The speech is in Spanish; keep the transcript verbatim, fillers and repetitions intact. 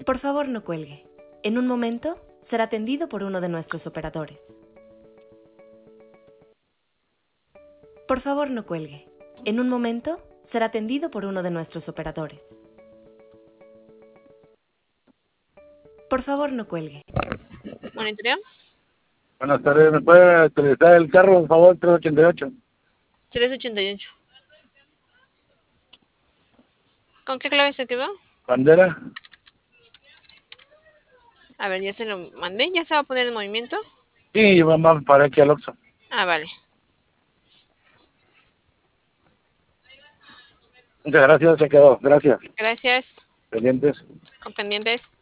Por favor, no cuelgue. En un momento será atendido por uno de nuestros operadores. Por favor, no cuelgue. En un momento será atendido por uno de nuestros operadores. Por favor, no cuelgue. Monitoreo. Buenas tardes, ¿me puede utilizar el carro, por favor, trescientos ochenta y ocho? trescientos ochenta y ocho. ¿Con qué clave se activó? ¿Bandera? A ver, ya se lo mandé. ¿Ya se va a poner en movimiento? Sí, vamos para aquí al Oxxo. Ah, vale. Muchas gracias, se quedó. Gracias. Gracias. Pendientes. Con pendientes.